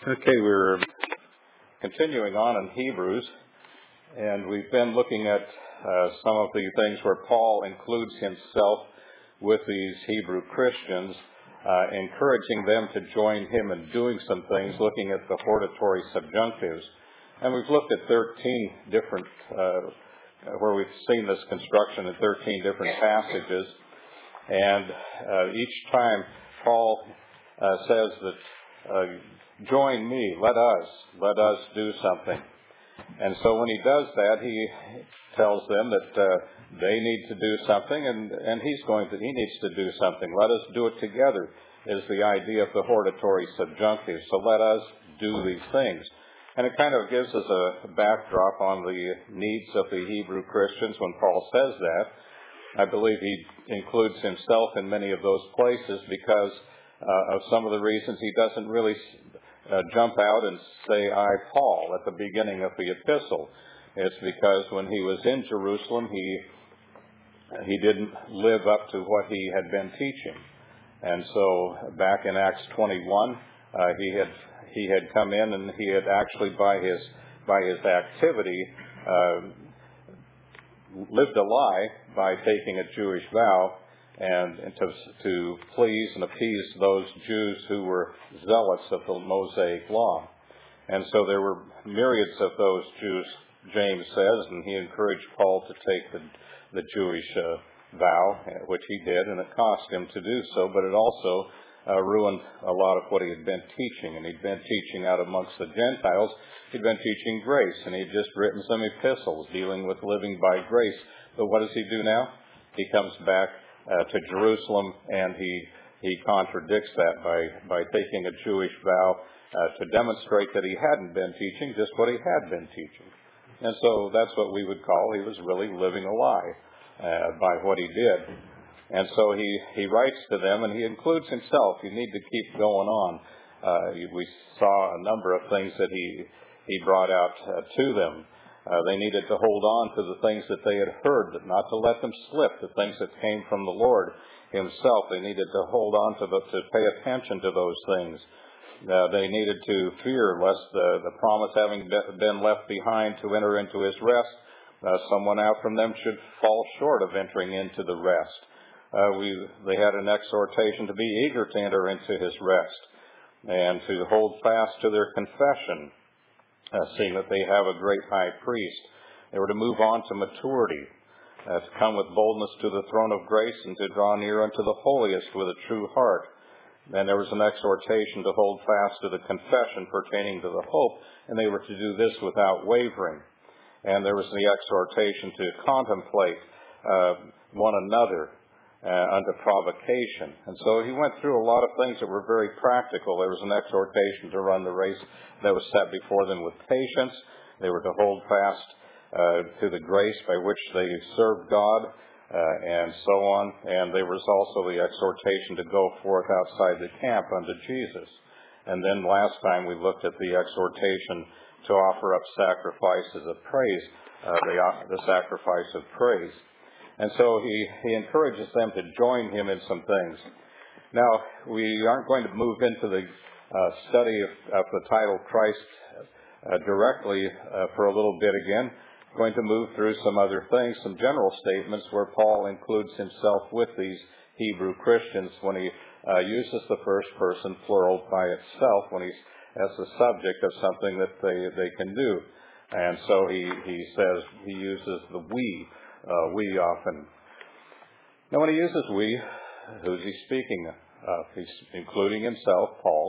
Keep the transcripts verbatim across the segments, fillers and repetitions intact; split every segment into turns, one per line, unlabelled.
Okay, we're continuing on in Hebrews, and we've been looking at uh, some of the things where Paul includes himself with these Hebrew Christians, uh, encouraging them to join him in doing some things, looking at the hortatory subjunctives. And we've looked at thirteen different, uh, where we've seen this construction in thirteen different passages, and uh, each time Paul uh, says that uh, join me, let us, let us do something. And so when he does that, he tells them that uh, they need to do something, and, and he's going to, he needs to do something. Let us do it together is the idea of the hortatory subjunctive. So let us do these things. And it kind of gives us a backdrop on the needs of the Hebrew Christians when Paul says that. I believe he includes himself in many of those places because uh, of some of the reasons he doesn't really Uh, jump out and say, I, Paul, at the beginning of the epistle. It's because when he was in Jerusalem, he he didn't live up to what he had been teaching. And so back in Acts twenty-one, uh, he had he had come in and he had actually, by his by his activity, uh, lived a lie by taking a Jewish vow, and, and to, to please and appease those Jews who were zealots of the Mosaic law. And so there were myriads of those Jews, James says, and he encouraged Paul to take the, the Jewish uh, vow, which he did, and it cost him to do so, but it also uh, ruined a lot of what he had been teaching. And he'd been teaching out amongst the Gentiles. He'd been teaching grace, and he'd just written some epistles dealing with living by grace. But what does he do now? He comes back Uh, to Jerusalem, and he he contradicts that by, by taking a Jewish vow uh, to demonstrate that he hadn't been teaching just what he had been teaching. And so that's what we would call he was really living a lie uh, by what he did. And so he, he writes to them, and he includes himself. You need to keep going on. Uh, we saw a number of things that he, he brought out uh, to them. Uh, they needed to hold on to the things that they had heard, but not to let them slip, the things that came from the Lord himself. They needed to hold on to the, to pay attention to those things. Uh, they needed to fear lest the, the promise having been left behind to enter into his rest, uh, someone out from them should fall short of entering into the rest. Uh, we, they had an exhortation to be eager to enter into his rest and to hold fast to their confession. Uh, seeing that they have a great high priest. They were to move on to maturity, uh, to come with boldness to the throne of grace and to draw near unto the holiest with a true heart. Then there was an exhortation to hold fast to the confession pertaining to the hope, and they were to do this without wavering. And there was the exhortation to contemplate uh, one another uh, unto provocation. And so he went through a lot of things that were very practical. There was an exhortation to run the race that was set before them with patience. They were to hold fast uh, to the grace by which they served God, uh, and so on. And there was also the exhortation to go forth outside the camp unto Jesus. And then last time we looked at the exhortation to offer up sacrifices of praise, uh, the, the sacrifice of praise. And so he, he encourages them to join him in some things. Now, we aren't going to move into the uh, study of, of the title Christ uh, directly uh, for a little bit again. I'm going to move through some other things, some general statements where Paul includes himself with these Hebrew Christians when he uh, uses the first person plural by itself, when he's as the subject of something that they, they can do. And so he, he says, he uses the we. Uh, we often. Now, when he uses we, who's he speaking of? He's including himself, Paul,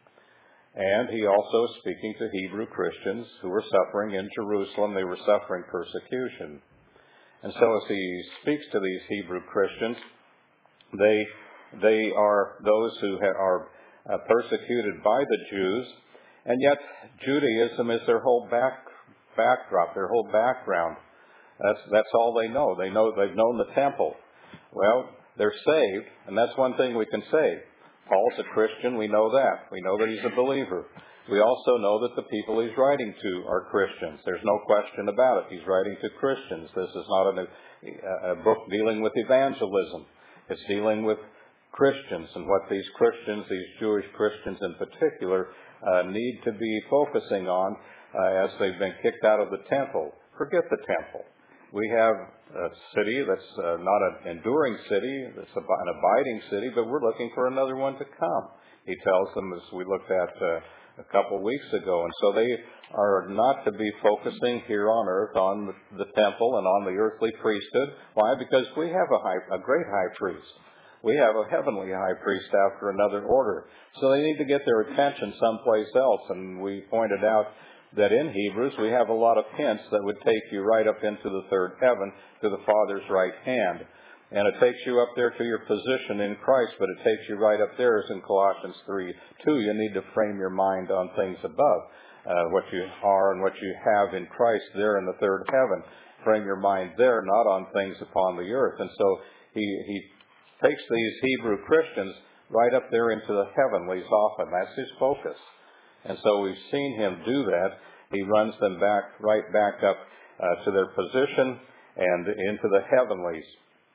and he also is speaking to Hebrew Christians who were suffering in Jerusalem. They were suffering persecution. And so as he speaks to these Hebrew Christians, they they are those who ha- are uh, persecuted by the Jews, and yet Judaism is their whole back backdrop, their whole background. That's that's all they know. They know they've known the temple. Well, they're saved, and that's one thing we can say. Paul's a Christian. We know that. We know that he's a believer. We also know that the people he's writing to are Christians. There's no question about it. He's writing to Christians. This is not a, a book dealing with evangelism. It's dealing with Christians and what these Christians, these Jewish Christians in particular, uh, need to be focusing on uh, as they've been kicked out of the temple. Forget the temple. We have a city that's uh, not an enduring city, that's an abiding city, but we're looking for another one to come. He tells them, as we looked at uh, a couple of weeks ago. And so they are not to be focusing here on earth on the, the temple and on the earthly priesthood. Why? Because we have a, high, a great high priest. We have a heavenly high priest after another order. So they need to get their attention someplace else. And we pointed out that in Hebrews we have a lot of hints that would take you right up into the third heaven to the Father's right hand. And it takes you up there to your position in Christ, but it takes you right up there, as in Colossians three two. You need to frame your mind on things above, uh, what you are and what you have in Christ there in the third heaven. Frame your mind there, not on things upon the earth. And so he, he takes these Hebrew Christians right up there into the heavenlies often. That's his focus. And so we've seen him do that. He runs them back, right back up uh, to their position and into the heavenlies.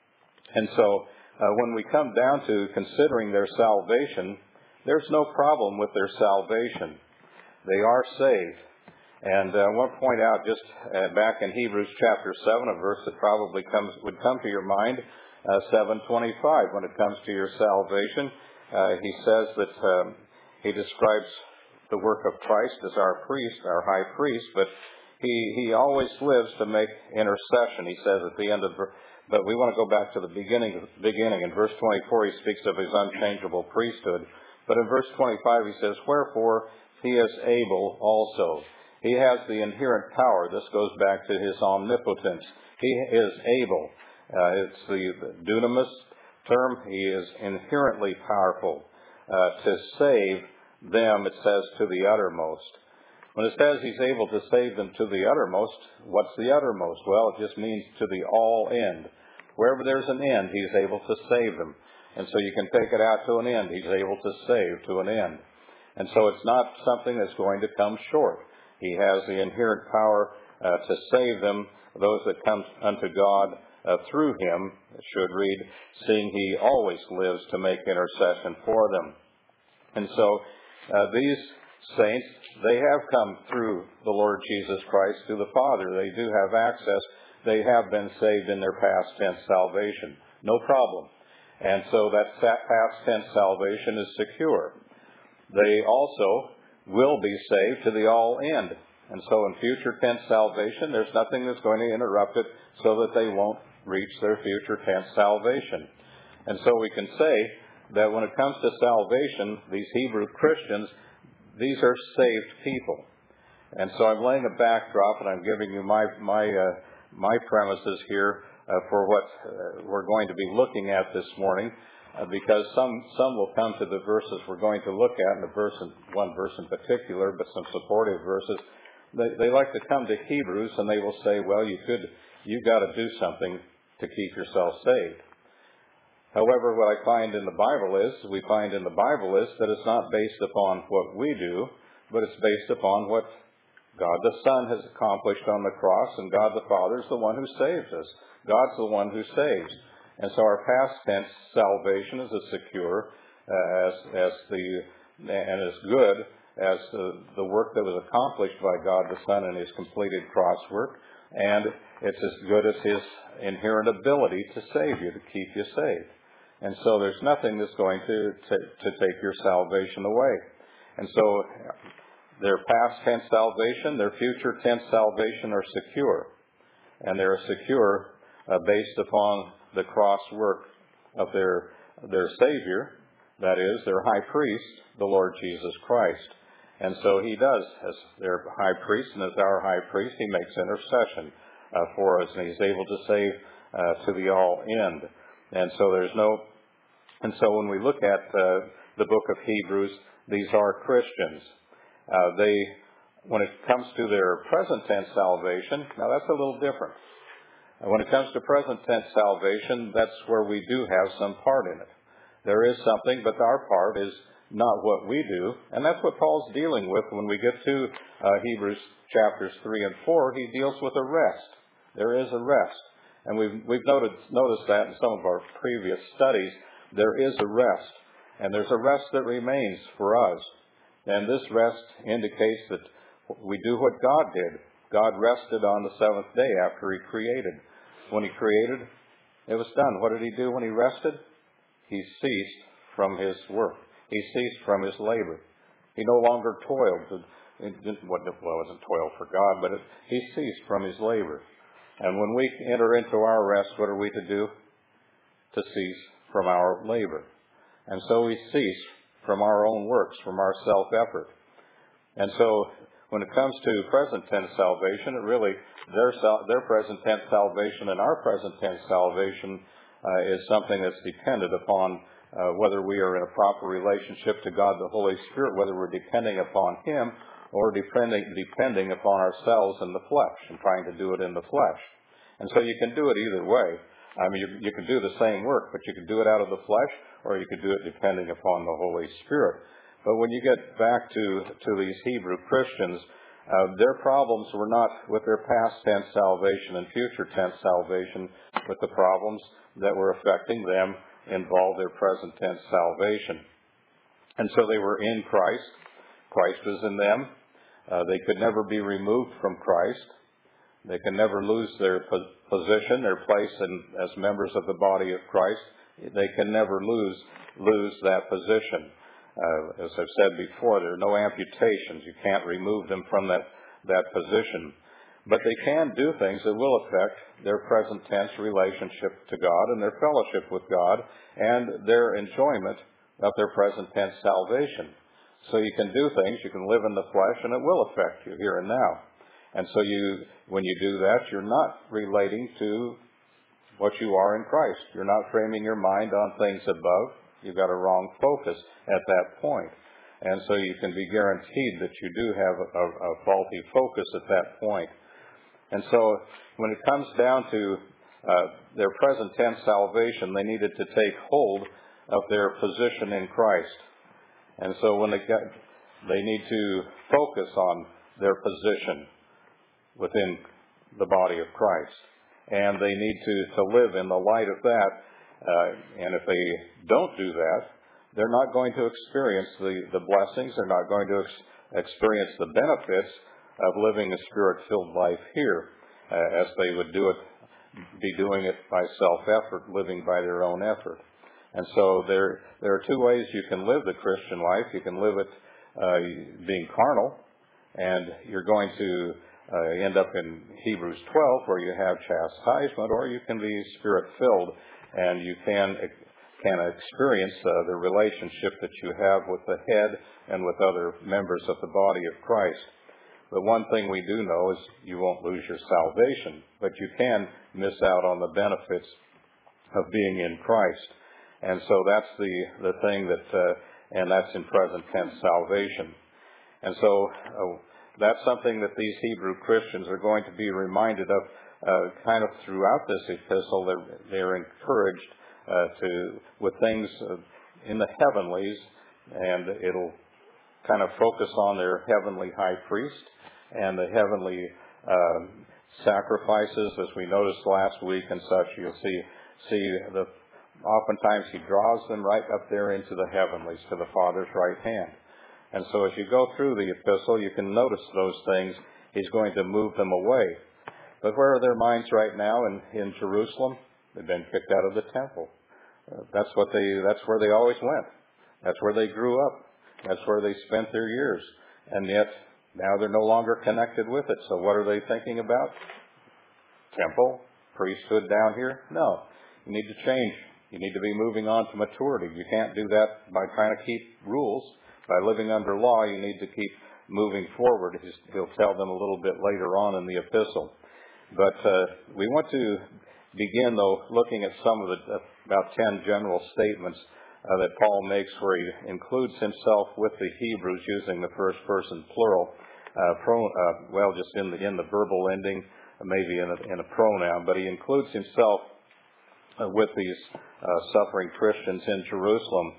And so uh, when we come down to considering their salvation, there's no problem with their salvation. They are saved. And uh, I want to point out just uh, back in Hebrews chapter seven, a verse that probably comes would come to your mind, uh, seven twenty-five, when it comes to your salvation. Uh, he says that um, he describes the work of Christ as our priest, our high priest, but he, he always lives to make intercession. He says at the end of But we want to go back to the beginning. Beginning in verse twenty-four, he speaks of his unchangeable priesthood. But in verse twenty-five, he says, "Wherefore he is able also." He has the inherent power. This goes back to his omnipotence. He is able. Uh, it's the, the dunamis term. He is inherently powerful uh, to save them, it says, to the uttermost. When it says he's able to save them to the uttermost, what's the uttermost? Well, it just means to the all end. Wherever there's an end, he's able to save them. And so you can take it out to an end. He's able to save to an end. And so it's not something that's going to come short. He has the inherent power uh, to save them, those that come unto God uh, through him. It should read, seeing he always lives to make intercession for them. And so uh, these saints, they have come through the Lord Jesus Christ to the Father. They do have access. They have been saved in their past tense salvation. No problem. And so that past tense salvation is secure. They also will be saved to the all end. And so in future tense salvation, there's nothing that's going to interrupt it so that they won't reach their future tense salvation. And so we can say that when it comes to salvation, these Hebrew Christians, these are saved people. And so I'm laying a backdrop, and I'm giving you my my uh, my premises here uh, for what uh, we're going to be looking at this morning, uh, because some some will come to the verses we're going to look at, and a verse in, one verse in particular, but some supportive verses. They, they like to come to Hebrews, and they will say, "Well, you could you got to do something to keep yourself saved." However, what I find in the Bible is, we find in the Bible is that it's not based upon what we do, but it's based upon what God the Son has accomplished on the cross, and God the Father is the one who saves us. God's the one who saves. And so our past tense salvation is as secure uh, as, as the, and as good as the, the work that was accomplished by God the Son in his completed cross work, and it's as good as his inherent ability to save you, to keep you saved. And so there's nothing that's going to, to, to take your salvation away. And so their past tense salvation, their future tense salvation are secure. And they're secure uh, based upon the cross work of their, their Savior, that is, their high priest, the Lord Jesus Christ. And so he does, as their high priest and as our high priest, he makes intercession uh, for us, and he's able to save uh, to the all end. And so there's no, and so when we look at uh, the book of Hebrews, these are Christians. Uh, they, when it comes to their present tense salvation, now that's a little different. Uh, when it comes to present tense salvation, that's where we do have some part in it. There is something, but our part is not what we do, and that's what Paul's dealing with when we get to uh, Hebrews chapters three and four. He deals with a rest. There is a rest. And we've, we've noted, noticed that in some of our previous studies, there is a rest. And there's a rest that remains for us. And this rest indicates that we do what God did. God rested on the seventh day after He created. When He created, it was done. What did He do when He rested? He ceased from His work. He ceased from His labor. He no longer toiled. It didn't, well, it wasn't toil for God, but it, He ceased from His labor. And when we enter into our rest, what are we to do? To cease from our labor. And so we cease from our own works, from our self-effort. And so when it comes to present tense salvation, it really, their, their present tense salvation and our present tense salvation uh, is something that's dependent upon uh, whether we are in a proper relationship to God the Holy Spirit, whether we're depending upon Him or depending, depending upon ourselves in the flesh and trying to do it in the flesh. And so you can do it either way. I mean, you, you can do the same work, but you can do it out of the flesh, or you could do it depending upon the Holy Spirit. But when you get back to, to these Hebrew Christians, uh, their problems were not with their past tense salvation and future tense salvation, but the problems that were affecting them involved their present tense salvation. And so they were in Christ. Christ was in them. Uh, they could never be removed from Christ. They can never lose their position, their place in, as members of the body of Christ. They can never lose lose that position. Uh, as I've said before, there are no amputations. You can't remove them from that, that position. But they can do things that will affect their present tense relationship to God and their fellowship with God and their enjoyment of their present tense salvation. So you can do things, you can live in the flesh, and it will affect you here and now. And so you, when you do that, you're not relating to what you are in Christ. You're not framing your mind on things above. You've got a wrong focus at that point. And so you can be guaranteed that you do have a, a faulty focus at that point. And so when it comes down to uh, their present tense salvation, they needed to take hold of their position in Christ. And so when they get, they need to focus on their position within the body of Christ. And they need to, to live in the light of that. Uh, and if they don't do that, they're not going to experience the, the blessings. They're not going to ex- experience the benefits of living a Spirit-filled life here, uh, as they would do it, be doing it by self-effort, living by their own effort. And so there, there are two ways you can live the Christian life. You can live it uh, being carnal, and you're going to uh, end up in Hebrews twelve, where you have chastisement, or you can be Spirit-filled, and you can can experience uh, the relationship that you have with the head and with other members of the body of Christ. But one thing we do know is you won't lose your salvation, but you can miss out on the benefits of being in Christ. And so that's the, the thing that, uh, and that's in present tense salvation. And so uh, that's something that these Hebrew Christians are going to be reminded of uh, kind of throughout this epistle. They're, they're encouraged uh, to, with things uh, in the heavenlies, and it'll kind of focus on their heavenly high priest and the heavenly uh, sacrifices, as we noticed last week and such. You'll see, see the oftentimes he draws them right up there into the heavenlies, to the Father's right hand. And so as you go through the epistle, you can notice those things. He's going to move them away. But where are their minds right now in, in Jerusalem? They've been kicked out of the temple. Uh, that's what they, that's where they always went. That's where they grew up. That's where they spent their years. And yet, now they're no longer connected with it. So what are they thinking about? Temple? Priesthood down here? No. You need to change. You need to be moving on to maturity. You can't do that by trying to keep rules. By living under law, you need to keep moving forward. He'll tell them a little bit later on in the epistle. But uh, we want to begin, though, looking at some of the, uh, about ten general statements uh, that Paul makes, where he includes himself with the Hebrews using the first person plural, uh, pro, uh, well, just in the, in the verbal ending, maybe in a, in a pronoun, but he includes himself uh, with these uh, suffering Christians in Jerusalem.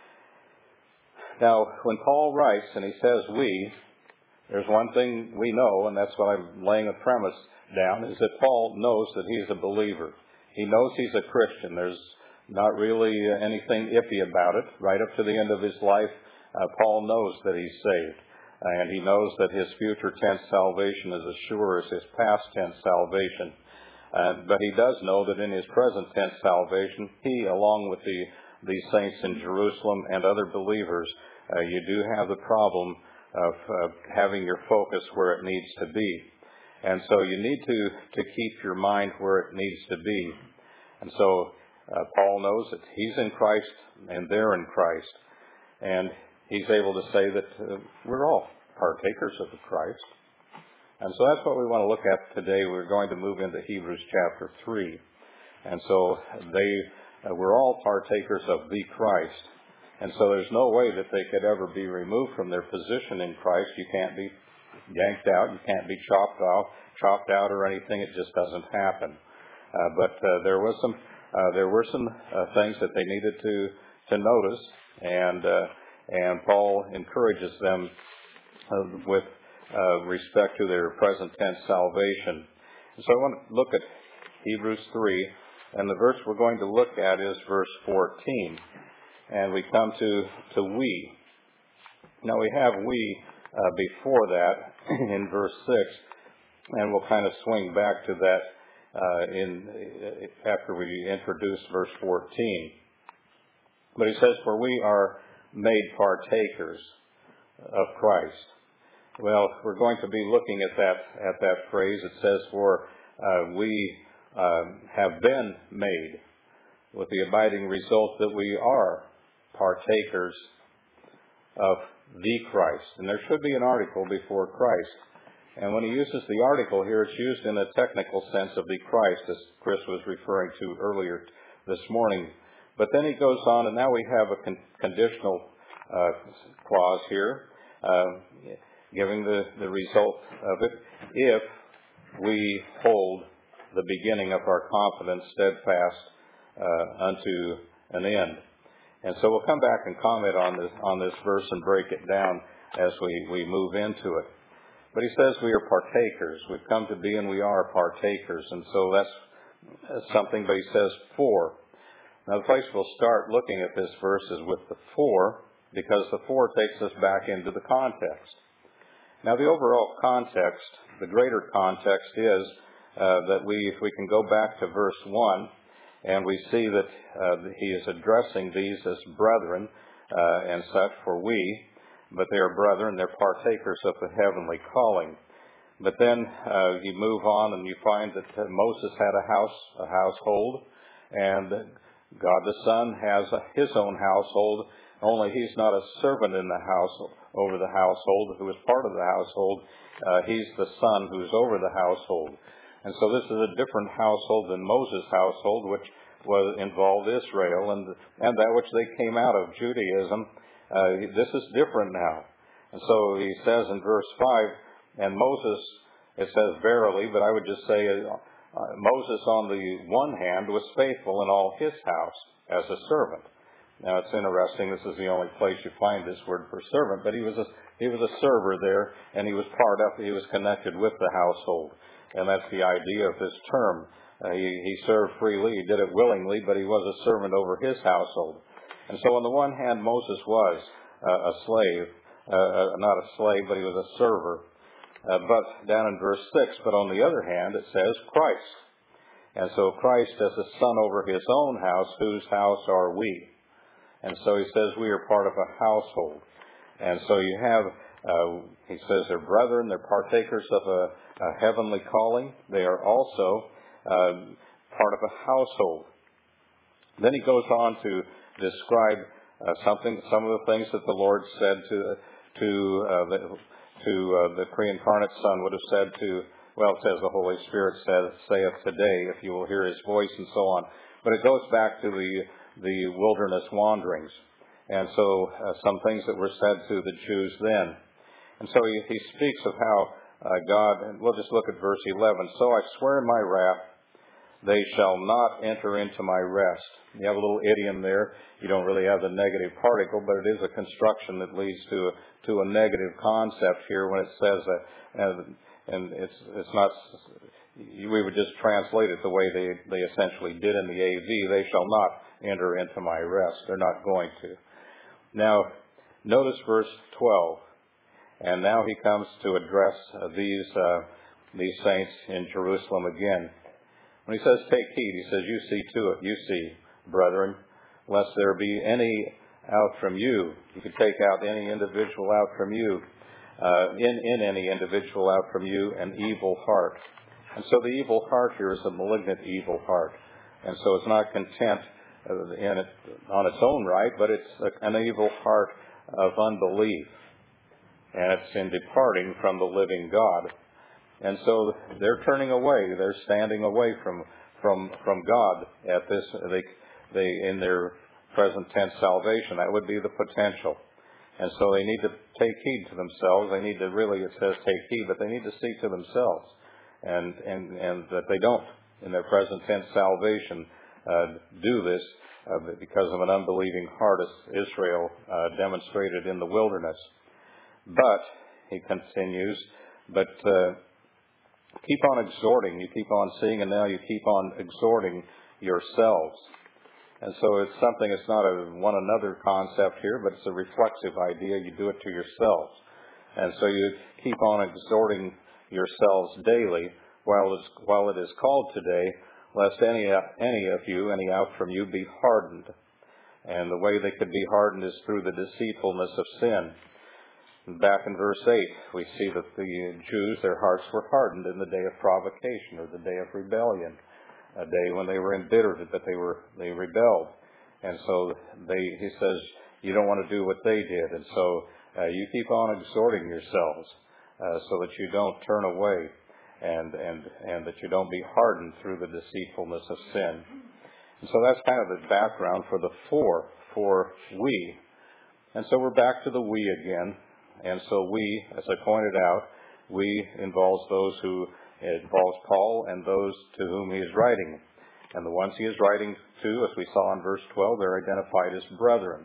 Now, when Paul writes and he says we, there's one thing we know, and that's what I'm laying a premise down, is that Paul knows that he's a believer. He knows he's a Christian. There's not really anything iffy about it. Right up to the end of his life, uh, Paul knows that he's saved. And he knows that his future tense salvation is as sure as his past tense salvation. Uh, but he does know that in his present tense salvation, he, along with the, the saints in Jerusalem and other believers, uh, you do have the problem of uh, having your focus where it needs to be. And so you need to, to keep your mind where it needs to be. And so uh, Paul knows that he's in Christ and they're in Christ. And he's able to say that uh, we're all partakers of the Christ. And so that's what we want to look at today. We're going to move into Hebrews chapter three. And so they uh, we're all partakers of the Christ. And so there's no way that they could ever be removed from their position in Christ. You can't be yanked out. You can't be chopped off, chopped out or anything. It just doesn't happen. Uh, but uh, there was some uh, there were some uh, things that they needed to to notice, and uh, and Paul encourages them uh, with uh, respect to their present tense salvation. So I want to look at Hebrews three, and the verse we're going to look at is verse fourteen, and we come to to we. Now we have we uh, before that in verse six, and we'll kind of swing back to that uh, in after we introduce verse fourteen. But he says, "For we are made partakers of Christ." Well, we're going to be looking at that at that phrase. It says, "For uh, we uh, have been made," with the abiding result that we are partakers of the Christ. And there should be an article before Christ. And when he uses the article here, it's used in a technical sense of the Christ, as Chris was referring to earlier this morning. But then he goes on, and now we have a con- conditional uh, clause here, uh, giving the, the result of it, if we hold the beginning of our confidence steadfast uh, unto an end. And so we'll come back and comment on this on this verse and break it down as we, we move into it. But he says we are partakers. We've come to be and we are partakers. And so that's, that's something, but he says for. Now the place we'll start looking at this verse is with the for, because the for takes us back into the context. Now the overall context, the greater context is uh, that we, if we can go back to verse one, and we see that uh, he is addressing these as brethren uh, and such, for we, but they are brethren, they're partakers of the heavenly calling. But then uh, you move on and you find that uh, Moses had a house, a household, and God the Son has a, his own household, only he's not a servant in the house, over the household, who is part of the household. Uh, he's the son who's over the household. And so this is a different household than Moses' household, which was involved Israel, and and that which they came out of, Judaism. Uh, this is different now. And so he says in verse five, and Moses, it says verily, but I would just say uh, Moses on the one hand was faithful in all his house as a servant. Now it's interesting, this is the only place you find this word for servant, but he was a, he was a server there, and he was part of, he was connected with the household. And that's the idea of this term. Uh, he, he served freely, he did it willingly, but he was a servant over his household. And so on the one hand, Moses was uh, a slave, uh, not a slave, but he was a server. Uh, but down in verse six, but on the other hand, it says Christ. And so Christ as a son over his own house, whose house are we? And so he says we are part of a household. And so you have, uh, he says they're brethren, they're partakers of a, a heavenly calling. They are also uh, part of a household. Then he goes on to describe uh, something, some of the things that the Lord said to to uh, the, to uh, the pre-incarnate Son would have said to, well, it says the Holy Spirit says, saith today, if you will hear his voice, and so on. But it goes back to the the wilderness wanderings, and so uh, some things that were said to the Jews then. And so he, he speaks of how uh, God, and we'll just look at verse eleven. So I swear in my wrath, they shall not enter into my rest. You have a little idiom there. You don't really have the negative particle, but it is a construction that leads to a, to a negative concept here when it says that, and, and it's it's not. We would just translate it the way they, they essentially did in the A V. They shall not enter into my rest. They're not going to. Now, notice verse twelve. And now he comes to address uh, these uh, these saints in Jerusalem again. When he says, take heed, he says, you see to it, you see, brethren, lest there be any out from you. You could take out any individual out from you, uh, in, in any individual out from you, an evil heart. And so the evil heart here is a malignant evil heart. And so it's not content uh, in it, on its own right, but it's a, an evil heart of unbelief. And it's in departing from the living God. And so they're turning away. They're standing away from from from God at this. They they in their present tense salvation. That would be the potential. And so they need to take heed to themselves. They need to really, it says take heed, but they need to see to themselves, and and and that they don't in their present tense salvation uh, do this uh, because of an unbelieving heart, as Israel uh, demonstrated in the wilderness. But he continues, but. Uh, Keep on exhorting. You keep on seeing, and now you keep on exhorting yourselves. And so it's something, it's not a one another concept here, but it's a reflexive idea. You do it to yourselves. And so you keep on exhorting yourselves daily while it's, while it is called today, lest any, any of you, any out from you, be hardened. And the way they could be hardened is through the deceitfulness of sin. Back in verse eight, we see that the Jews, their hearts were hardened in the day of provocation, or the day of rebellion, a day when they were embittered, that they were they rebelled. And so they, he says, you don't want to do what they did. And so uh, you keep on exhorting yourselves uh, so that you don't turn away and, and, and that you don't be hardened through the deceitfulness of sin. And so that's kind of the background for the for, for we. And so we're back to the we again. And so we, as I pointed out, we involves those who, it involves Paul and those to whom he is writing. And the ones he is writing to, as we saw in verse twelve, they're identified as brethren.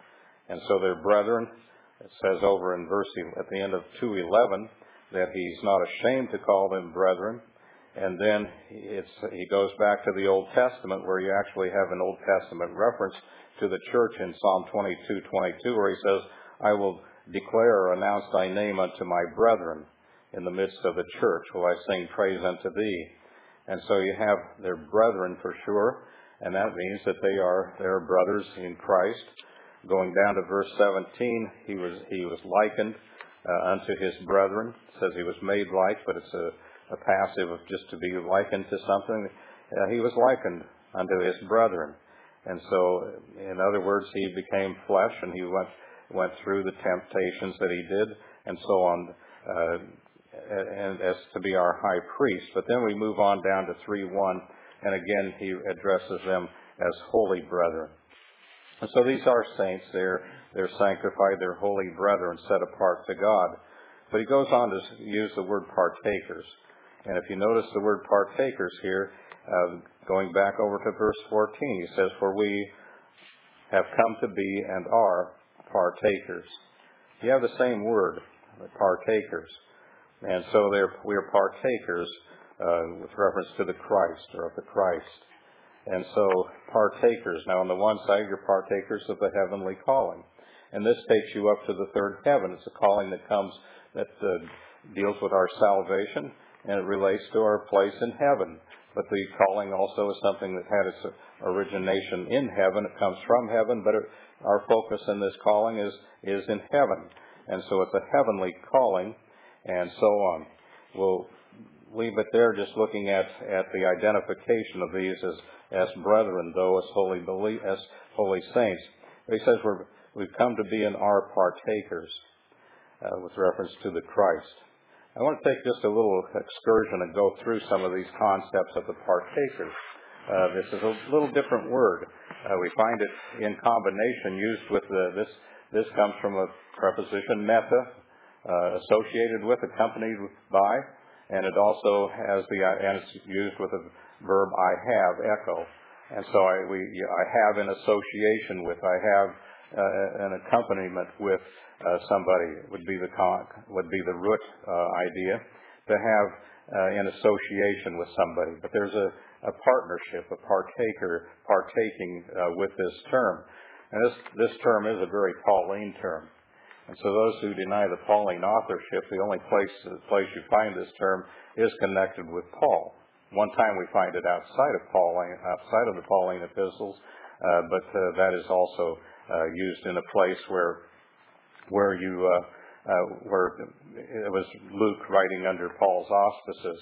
And so they're brethren. It says over in verse, at the end of two eleven, that he's not ashamed to call them brethren. And then it's, he goes back to the Old Testament, where you actually have an Old Testament reference to the church in Psalm twenty-two twenty-two, where he says, I will declare or announce thy name unto my brethren in the midst of the church. Will I sing praise unto thee? And so you have their brethren for sure, and that means that they are they are brothers in Christ. Going down to verse seventeen, he was he was likened uh, unto his brethren. It says he was made like, but it's a, a passive of just to be likened to something. Uh, he was likened unto his brethren. And so, in other words, he became flesh, and he went went through the temptations that he did, and so on, uh, and as to be our high priest. But then we move on down to three one, and again he addresses them as holy brethren. And so these are saints. They're, they're sanctified, they're holy brethren, set apart to God. But he goes on to use the word partakers. And if you notice the word partakers here, uh, going back over to verse fourteen, he says, for we have come to be and are partakers. You have the same word, partakers. And so we are partakers uh, with reference to the Christ, or of the Christ. And so partakers. Now on the one side, you're partakers of the heavenly calling. And this takes you up to the third heaven. It's a calling that comes, that uh, deals with our salvation, and it relates to our place in heaven. But the calling also is something that had its origination in heaven. It comes from heaven, but it, our focus in this calling is, is in heaven. And so it's a heavenly calling, and so on. We'll leave it there, just looking at, at the identification of these as, as brethren, though, as holy belie- as holy saints. He says we're, we've come to be and are partakers uh, with reference to the Christ. I want to take just a little excursion and go through some of these concepts of the partakers. Uh, this is a little different word. Uh, we find it in combination used with the, this. This comes from a preposition meta, uh, associated with, accompanied by, and it also has the and it's used with the verb I have, echo. And so I we I have in association with. I have uh, an accompaniment with uh, somebody would be the con, would be the root uh, idea. to have uh, in association with somebody. But there's a, a partnership, a partaker, partaking uh, with this term. And this, this term is a very Pauline term. And so those who deny the Pauline authorship, the only place, the place you find this term is connected with Paul. One time we find it outside of Pauline, outside of the Pauline epistles, uh, but uh, that is also uh, used in a place where where you uh, uh, where it was Luke writing under Paul's auspices.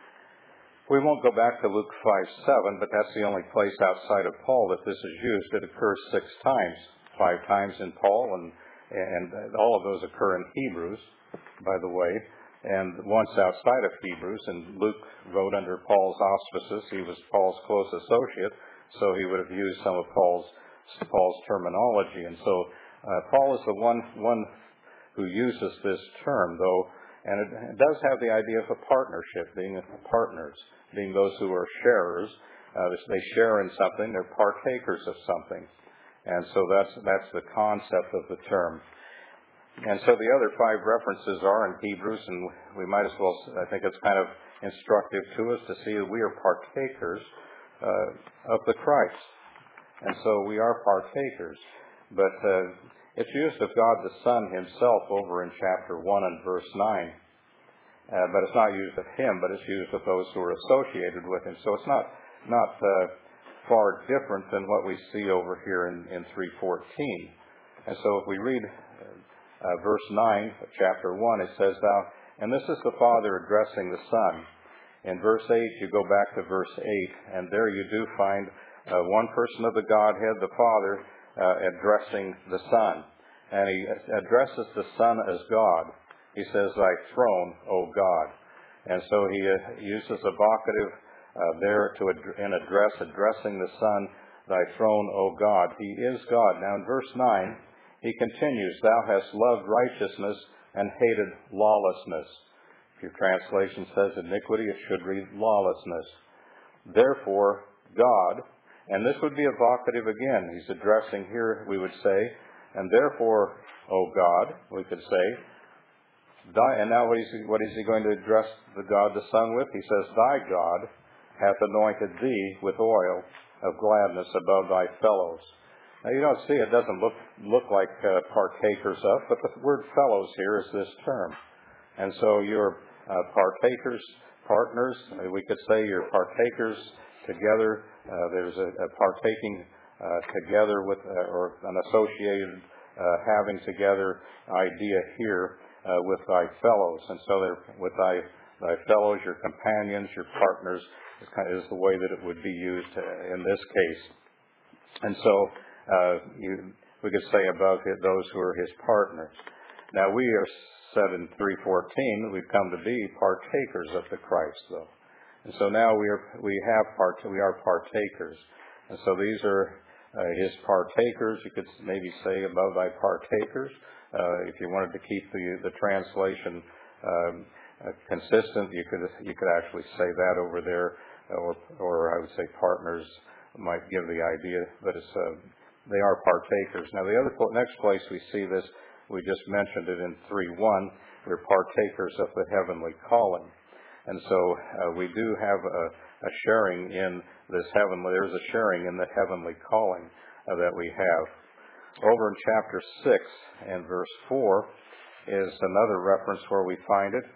We won't go back to Luke five seven, but that's the only place outside of Paul that this is used. It occurs six times, five times in Paul, and and all of those occur in Hebrews, by the way. And once outside of Hebrews, and Luke wrote under Paul's auspices. He was Paul's close associate, so he would have used some of Paul's Paul's terminology. And so uh, Paul is the one one who uses this term, though, and it, it does have the idea of a partnership, being partners, being those who are sharers. Uh, they share in something; they're partakers of something, and so that's that's the concept of the term. And so the other five references are in Hebrews, and we might as well, I think it's kind of instructive to us to see that we are partakers uh, of the Christ. And so we are partakers. But uh, it's used of God the Son himself over in chapter one and verse nine. Uh, but it's not used of him, but it's used of those who are associated with him. So it's not, not uh, far different than what we see over here in, in three fourteen. And so if we read Uh, verse nine of chapter one, it says, "Thou," and this is the Father addressing the Son. In verse eight, you go back to verse eight, and there you do find uh, one person of the Godhead, the Father, uh, addressing the Son. And he addresses the Son as God. He says, "Thy throne, O God." And so he uh, uses a vocative uh, there to ad- in address, addressing the Son, "Thy throne, O God." He is God. Now in verse nine, he continues, "Thou hast loved righteousness and hated lawlessness." If your translation says iniquity, it should read lawlessness. "Therefore, God," and this would be a vocative again. He's addressing here, we would say, "And therefore, O God," we could say, Thy, and now what is, he, what is he going to address the God the Son with? He says, "Thy God hath anointed thee with oil of gladness above thy fellows." Now you don't see, it doesn't look look like uh, partakers of, but the word fellows here is this term. And so you're uh, partakers, partners, we could say you're partakers together. Uh, there's a, a partaking uh, together with, uh, or an associated uh, having together idea here uh, with thy fellows. And so they're with thy, thy fellows, your companions, your partners, is, kind of, is the way that it would be used uh, in this case. And so Uh, you, we could say above his, those who are his partners. Now we are said in three fourteen that we've come to be partakers of the Christ, though, and so now we are we have part we are partakers, and so these are uh, his partakers. You could maybe say above thy partakers, uh, if you wanted to keep the the translation um, uh, consistent. You could you could actually say that over there, or or I would say partners might give the idea, but it's uh, they are partakers. Now, the other next place we see this, we just mentioned it in three one, we're partakers of the heavenly calling. And so uh, we do have a, a sharing in this heavenly, there's a sharing in the heavenly calling uh, that we have. Over in chapter six and verse four is another reference where we find it.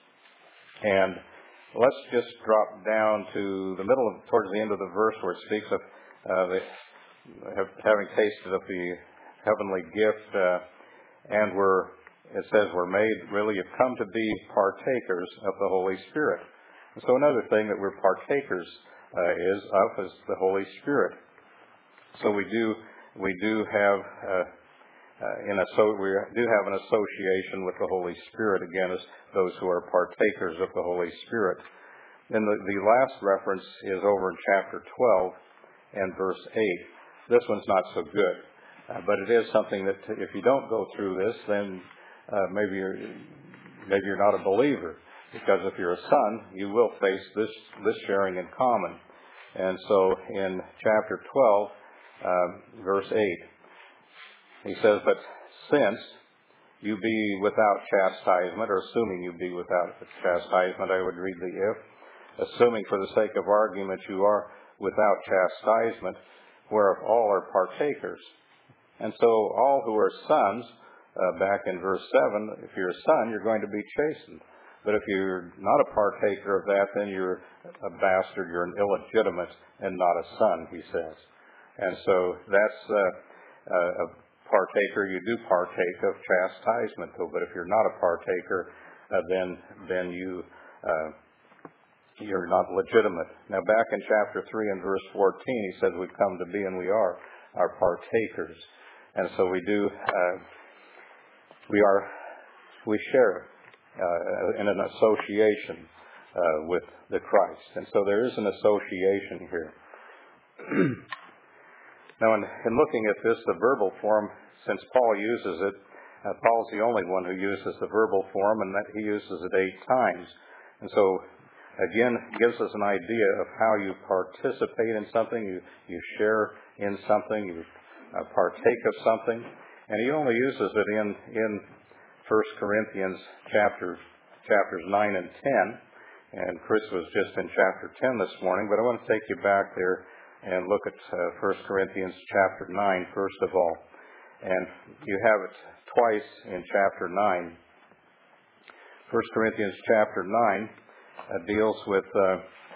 And let's just drop down to the middle of, towards the end of the verse where it speaks of uh, the having tasted of the heavenly gift, uh, and we're, it says we're made, really have come to be partakers of the Holy Spirit. And so another thing that we're partakers uh, is of is the Holy Spirit. So we do we do have uh, uh, in a so we do have an association with the Holy Spirit again as those who are partakers of the Holy Spirit. And the, the last reference is over in chapter twelve and verse eight. This one's not so good, uh, but it is something that if you don't go through this, then uh, maybe you're maybe you're not a believer, because if you're a son, you will face this this sharing in common. And so in chapter twelve, uh, verse eight, he says, "But since you be without chastisement, or assuming you be without chastisement, I would read the if. Assuming for the sake of argument you are without chastisement, whereof all are partakers. And so all who are sons, uh, back in verse seven, if you're a son, you're going to be chastened. But if you're not a partaker of that, then you're a bastard, you're an illegitimate and not a son, he says. And so that's uh, uh, a partaker. You do partake of chastisement, though. But if you're not a partaker, uh, then then you uh, you're not legitimate. Now, back in chapter three and verse fourteen, he says we've come to be, and we are, are partakers. And so we do. Uh, we are. We share uh, in an association uh, with the Christ, and so there is an association here. Now, in, in looking at this, the verbal form, since Paul uses it, uh, Paul's the only one who uses the verbal form, and that he uses it eight times. And so, again, gives us an idea of how you participate in something, you, you share in something, you uh, partake of something. And he only uses it in, in First Corinthians chapter, chapters nine and ten. And Chris was just in chapter ten this morning, but I want to take you back there and look at uh, First Corinthians chapter nine, first of all. And you have it twice in chapter nine. First Corinthians chapter nine uh, deals with uh,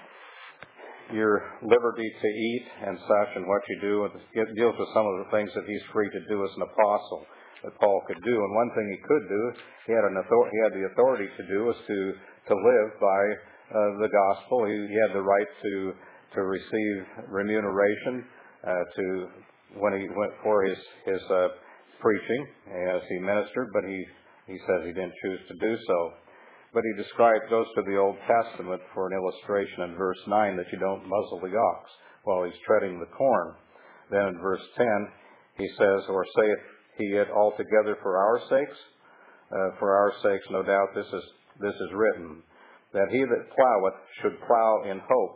your liberty to eat and such and what you do. It deals with some of the things that he's free to do as an apostle that Paul could do. And one thing he could do, he had, an author- he had the authority to do, was to, to live by uh, the gospel. He, he had the right to to receive remuneration uh, to when he went for his his uh, preaching as he ministered, but he he says he didn't choose to do so. But he described goes to the Old Testament for an illustration in verse nine that you don't muzzle the ox while he's treading the corn. Then in verse ten he says, or saith he it altogether for our sakes? Uh, for our sakes, no doubt, this is this is written, that he that ploweth should plow in hope,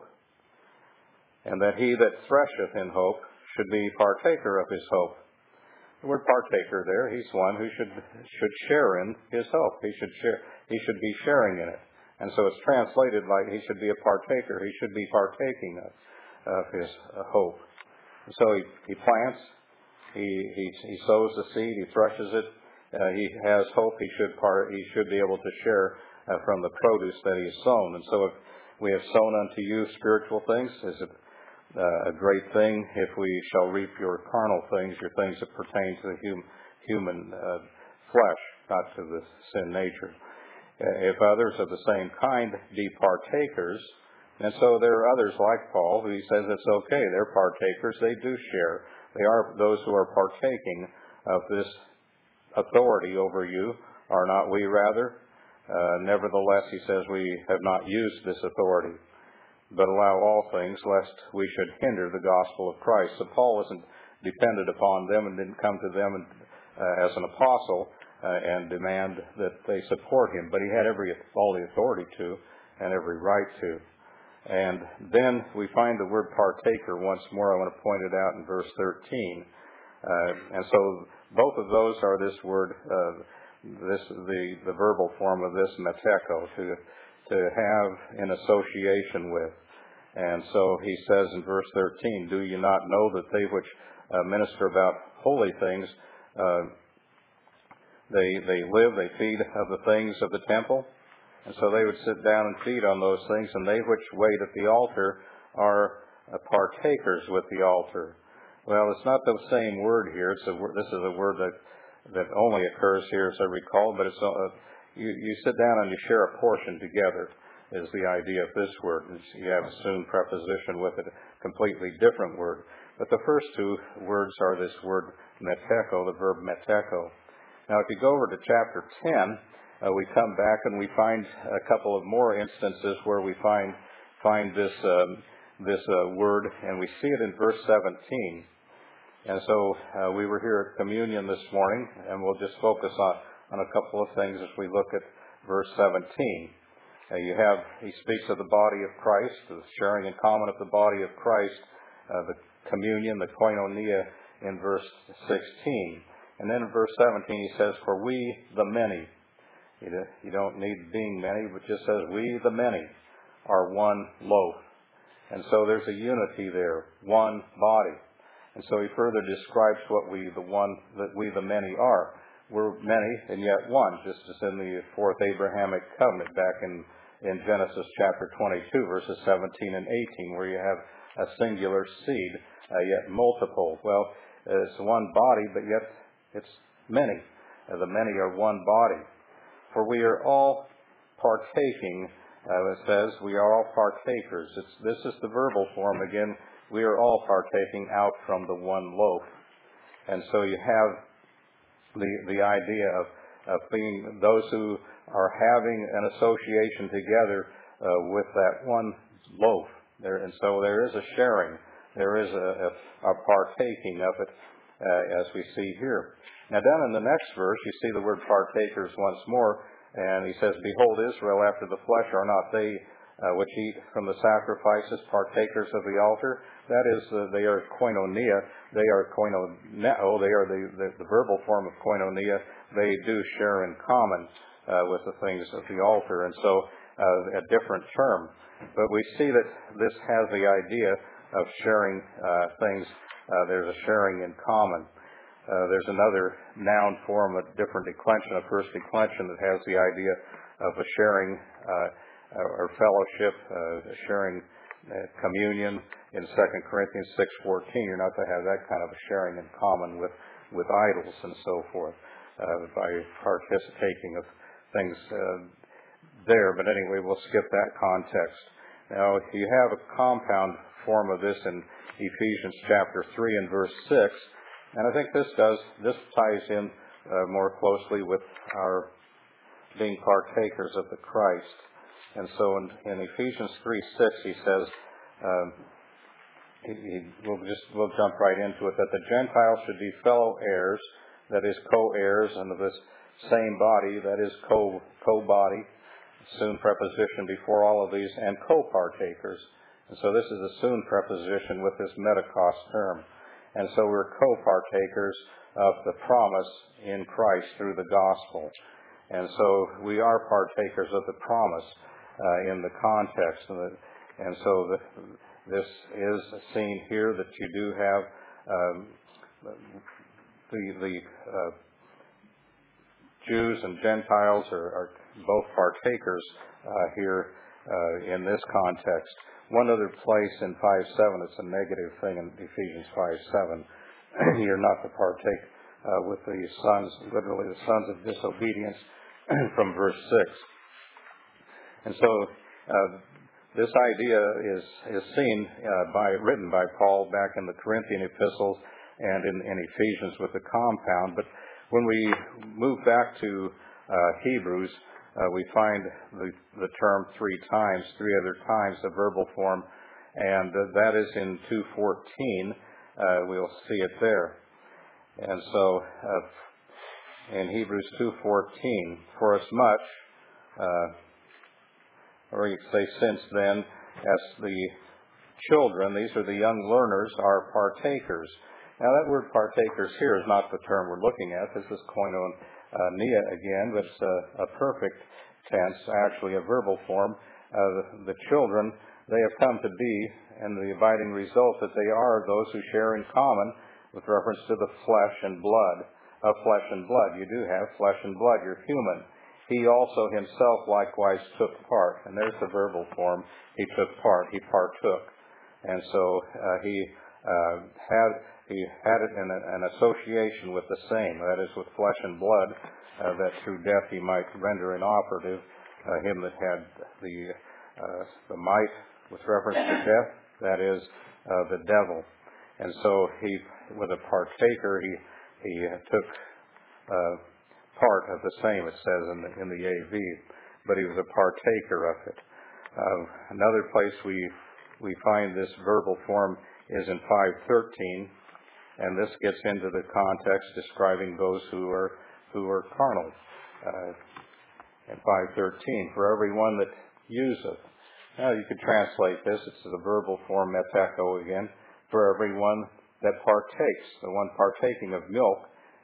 and that he that thresheth in hope should be partaker of his hope. The word partaker there, he's one who should should share in his hope. He should share. He should be sharing in it. And so it's translated like he should be a partaker. He should be partaking of, of his uh, hope. And so he, he plants, he, he he sows the seed, he threshes it. Uh, he has hope. He should part. He should be able to share uh, from the produce that he has sown. And so if we have sown unto you spiritual things, is it Uh, a great thing if we shall reap your carnal things, your things that pertain to the hum, human uh, flesh, not to the sin nature. Uh, if others of the same kind be partakers, and so there are others like Paul who he says it's okay, they're partakers, they do share. They are those who are partaking of this authority over you, are not we rather? Uh, nevertheless, he says we have not used this authority, but allow all things, lest we should hinder the gospel of Christ. So Paul wasn't dependent upon them and didn't come to them and, uh, as an apostle uh, and demand that they support him, but he had every all the authority to and every right to. And then we find the word partaker once more. I want to point it out in verse thirteen. Uh, and so both of those are this word, uh, this the, the verbal form of this meteko, to to have in association with. And so he says in verse thirteen, do you not know that they which uh, minister about holy things, uh, they they live, they feed of the things of the temple? And so they would sit down and feed on those things, and they which wait at the altar are uh, partakers with the altar. Well, it's not the same word here. It's a, this is a word that, that only occurs here, as I recall, but it's uh, You, you sit down and you share a portion together is the idea of this word. You have a soon preposition with it, a completely different word. But the first two words are this word meteko, the verb meteko. Now, if you go over to chapter ten, uh, we come back and we find a couple of more instances where we find find this um, this uh, word, and we see it in verse seventeen. And so uh, we were here at communion this morning, and we'll just focus on on a couple of things as we look at verse seventeen. Uh, you have, he speaks of the body of Christ, the sharing in common of the body of Christ, uh, the communion, the koinonia in verse sixteen. And then in verse seventeen he says, for we the many, you don't need being many, but just says, we the many are one loaf. And so there's a unity there, one body. And so he further describes what we the one that we the many are. We're many and yet one, just as in the fourth Abrahamic covenant back in, in Genesis chapter twenty-two, verses seventeen and eighteen, where you have a singular seed, uh, yet multiple. Well, it's one body, but yet it's many. Uh, the many are one body. For we are all partaking, uh, it says, we are all partakers. It's, this is the verbal form again. We are all partaking out from the one loaf. And so you have the the idea of, of being those who are having an association together uh, with that one loaf. There, and so there is a sharing. There is a, a, a partaking of it, uh, as we see here. Now down in the next verse, you see the word partakers once more, and he says, behold, Israel after the flesh, are not they uh, which eat from the sacrifices partakers of the altar? That is, uh, they are koinonia. They are koinoneo. They are the, the, the verbal form of koinonia. They do share in common uh, with the things of the altar. And so uh, a different term. But we see that this has the idea of sharing uh, things. Uh, there's a sharing in common. Uh, there's another noun form, a different declension, a first declension that has the idea of a sharing uh, or fellowship, uh, sharing uh, communion. In Second Corinthians six fourteen, you're not to have that kind of a sharing in common with, with idols and so forth uh, by participating of things uh, there. But anyway, we'll skip that context. Now, you have a compound form of this in Ephesians chapter three and verse six. And I think this does, this ties in uh, more closely with our being partakers of the Christ. And so in, in Ephesians three six, he says, um, he, he, we'll just we'll jump right into it, that the Gentiles should be fellow heirs, that is co-heirs, and of this same body, that is co co-body, soon preposition before all of these, and co-partakers. And so this is a soon preposition with this metakos term. And so we're co-partakers of the promise in Christ through the gospel. And so we are partakers of the promise uh, in the context. And, the, and so the, this is seen here that you do have um, the, the uh, Jews and Gentiles are, are both partakers uh, here uh, in this context. One other place in five seven, it's a negative thing in Ephesians five seven. You're not to partake uh, with the sons, literally the sons of disobedience, from verse six. And so uh, this idea is is seen uh, by written by Paul back in the Corinthian epistles and in, in Ephesians with the compound. But when we move back to uh, Hebrews, Uh, we find the, the term three times, three other times, the verbal form, and uh, that is in two fourteen. Uh, we'll see it there. And so uh, in Hebrews two fourteen, for as much, uh, or you could say since then, as the children, these are the young learners, are partakers. Now that word partakers here is not the term we're looking at. This is koinon. Uh, nia again, but it's a, a perfect tense, actually a verbal form. Uh, the, the children, they have come to be, and the abiding result that they are those who share in common with reference to the flesh and blood, of flesh and blood. You do have flesh and blood, you're human. He also himself likewise took part, and there's the verbal form. He took part, he partook. And so uh, he uh, had He had it in a, an association with the same, that is, with flesh and blood, uh, that through death he might render inoperative uh, him that had the uh, the might with reference to death, that is, uh, the devil. And so he, with a partaker, he he took uh, part of the same. It says in the in the A V, but he was a partaker of it. Uh, another place we we find this verbal form is in five thirteen. And this gets into the context describing those who are who are carnal. Uh, in five thirteen, for everyone that useth. Now you could translate this. It's the verbal form metako again. For everyone that partakes, the one partaking of milk,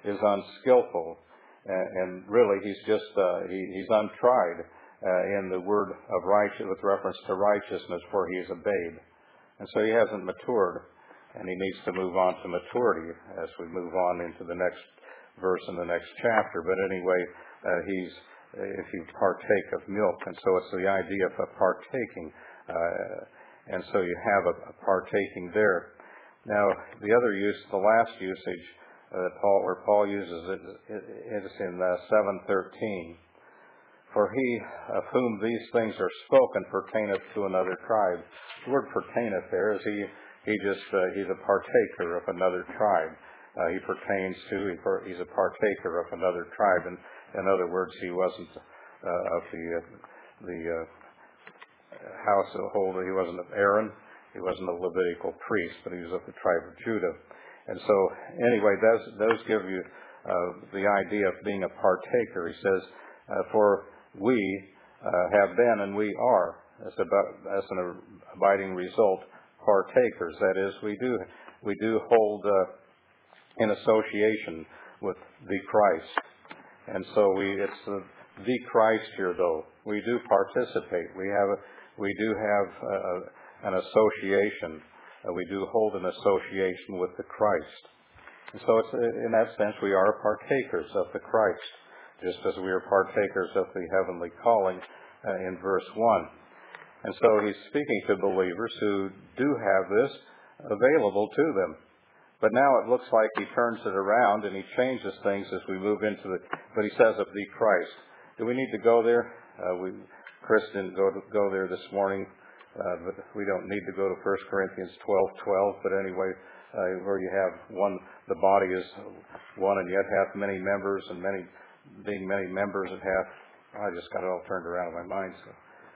is unskillful. And, and really, he's just, uh, he, he's untried uh, in the word of righteousness, with reference to righteousness, for he is a babe. And so he hasn't matured, and he needs to move on to maturity as we move on into the next verse in the next chapter. But anyway, uh, he's, if you partake of milk, and so it's the idea of a partaking. Uh, and so you have a, a partaking there. Now, the other use, the last usage, uh, Paul, where Paul uses it, it is in uh, seven thirteen. For he of whom these things are spoken pertaineth to another tribe. The word pertaineth there is he, he just, uh, he's a partaker of another tribe. Uh, he pertains to, he per, he's a partaker of another tribe. And in other words, he wasn't uh, of the, uh, the uh, household, he wasn't of Aaron, he wasn't a Levitical priest, but he was of the tribe of Judah. And so, anyway, those, those give you uh, the idea of being a partaker. He says, uh, for we uh, have been and we are, as, about, as an abiding result, partakers. That is, we do we do hold uh, in association with the Christ. And so we it's the, the Christ here, though. We do participate. We have a, we do have uh, an association. Uh, we do hold an association with the Christ. And so it's, in that sense, we are partakers of the Christ, just as we are partakers of the heavenly calling uh, in verse one. And so he's speaking to believers who do have this available to them. But now it looks like he turns it around and he changes things as we move into the, but he says of the Christ. Do we need to go there? Uh, we, Chris didn't go, to, go there this morning, uh, but we don't need to go to First Corinthians twelve twelve. But anyway, uh, where you have one, the body is one and yet hath many members, and many, being many members it hath, I just got it all turned around in my mind, so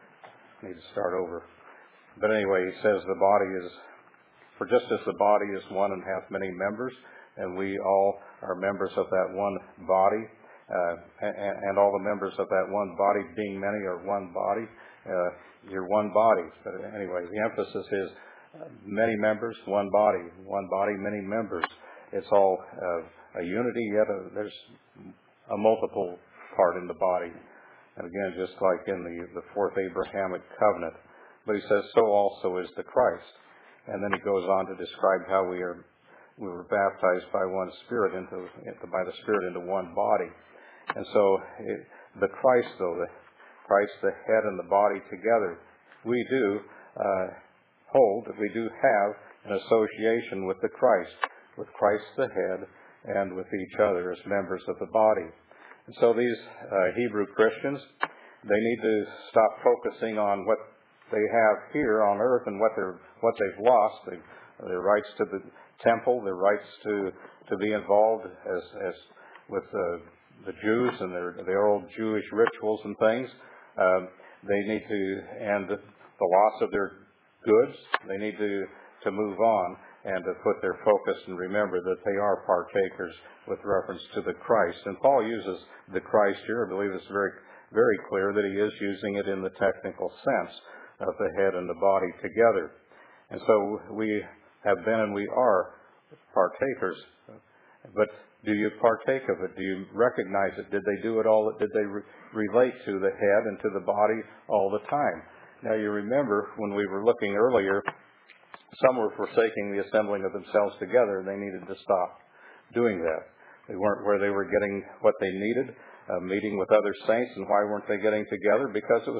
I need to start over. But anyway, he says the body is, for just as the body is one and hath many members, and we all are members of that one body, uh, and, and all the members of that one body, being many, are one body. Uh, you're one body. But anyway, the emphasis is uh, many members, one body. One body, many members. It's all uh, a unity, yet a, there's a multiple part in the body. And again, just like in the, the fourth Abrahamic covenant. But he says, so also is the Christ. And then he goes on to describe how we are we were baptized by one Spirit into, by the Spirit into one body. And so it, the Christ, though, the Christ, the head and the body together, we do uh, hold, we do have an association with the Christ, with Christ the head, and with each other as members of the body. And so these uh, Hebrew Christians, they need to stop focusing on what they have here on earth and what they're what they've lost, they, their rights to the temple, their rights to to be involved as as with uh, the Jews and their their old Jewish rituals and things. Um, they need to, and the loss of their goods. They need to to move on and to put their focus and remember that they are partakers with reference to the Christ. And Paul uses the Christ here. I believe it's very very clear that he is using it in the technical sense of the head and the body together. And so we have been and we are partakers. But do you partake of it? Do you recognize it? Did they do it all? Did they re- relate to the head and to the body all the time? Now you remember when we were looking earlier, some were forsaking the assembling of themselves together, and they needed to stop doing that. They weren't where they were getting what they needed, uh, meeting with other saints. And why weren't they getting together? Because it was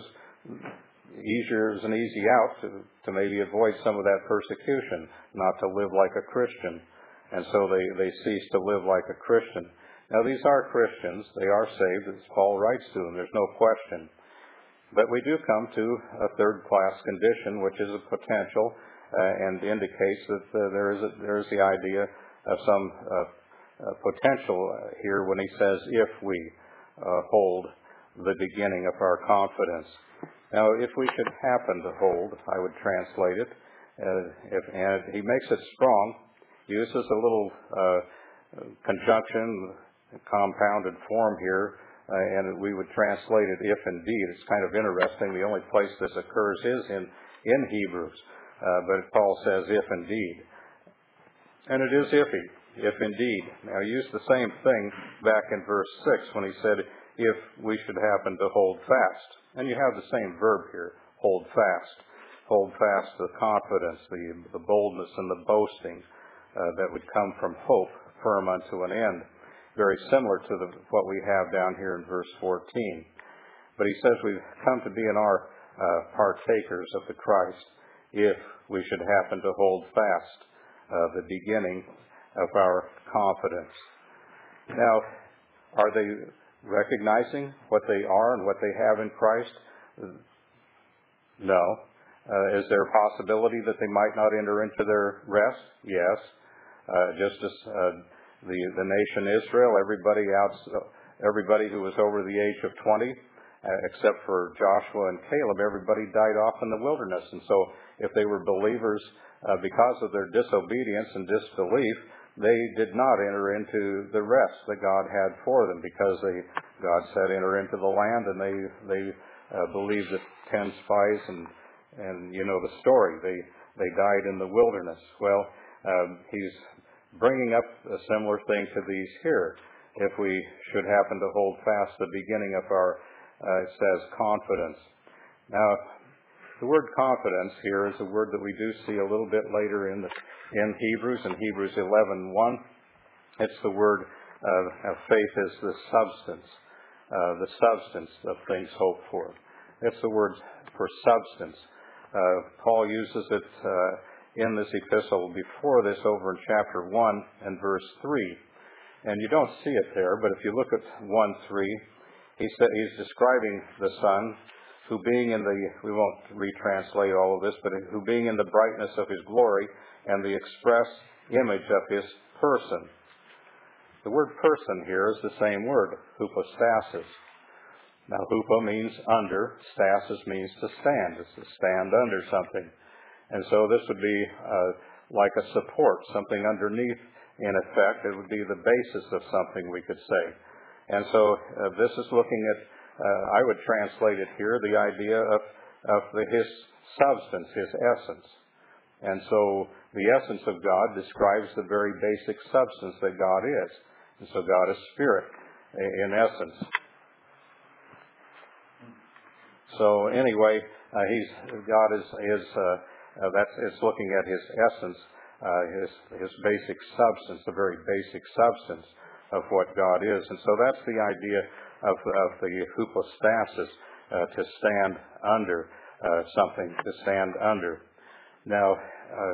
easier, it was an easy out to, to maybe avoid some of that persecution, not to live like a Christian. And so they, they ceased to live like a Christian. Now these are Christians. They are saved, as Paul writes to them. There's no question. But we do come to a third-class condition, which is a potential, uh, and indicates that uh, there is a, there is the idea of some uh, uh, potential here when he says, if we uh, hold the beginning of our confidence. Now, if we should happen to hold, I would translate it, uh, if, and he makes it strong, uses a little uh, conjunction, compounded form here, uh, and we would translate it if indeed. It's kind of interesting. The only place this occurs is in, in Hebrews, uh, but Paul says if indeed. And it is iffy. if indeed. Now, he used the same thing back in verse six when he said, if we should happen to hold fast. And you have the same verb here, hold fast. Hold fast the confidence, the, the boldness and the boasting uh, that would come from hope, firm unto an end. Very similar to the, what we have down here in verse fourteen. But he says we've come to be in our uh, partakers of the Christ if we should happen to hold fast uh, the beginning of our confidence. Now, are they recognizing what they are and what they have in Christ? No. Uh, is there a possibility that they might not enter into their rest? Yes. Uh, just as uh, the the nation Israel, everybody out, everybody who was over the age of twenty, uh, except for Joshua and Caleb, everybody died off in the wilderness. And so, if they were believers, uh, because of their disobedience and disbelief, they did not enter into the rest that God had for them, because they God said, "Enter into the land," and they they uh, believed the ten spies and and you know the story. They they died in the wilderness. Well, um, he's bringing up a similar thing to these here. If we should happen to hold fast the beginning of our, uh, it says confidence. Now, the word confidence here is a word that we do see a little bit later in the, in Hebrews, in Hebrews eleven one. It's the word uh, of faith is the substance, uh, the substance of things hoped for. It's the word for substance. Uh, Paul uses it uh, in this epistle before this over in chapter one and verse three. And you don't see it there, but if you look at one three, he said, he's describing the Son, who being in the, we won't retranslate all of this, but who being in the brightness of his glory and the express image of his person. The word person here is the same word, hypostasis. Now, hupo means under, stasis means to stand. It's to stand under something. And so this would be uh, like a support, something underneath, in effect. It would be the basis of something, we could say. And so uh, this is looking at, uh, I would translate it here, the idea of, of the, his substance, his essence. And so the essence of God describes the very basic substance that God is. And so God is spirit, in essence. So anyway, uh, he's God is is uh, uh, that's it's looking at his essence, uh, his his basic substance, the very basic substance of what God is, and so that's the idea of of the hypostasis, uh, to stand under uh, something, to stand under. Now, uh,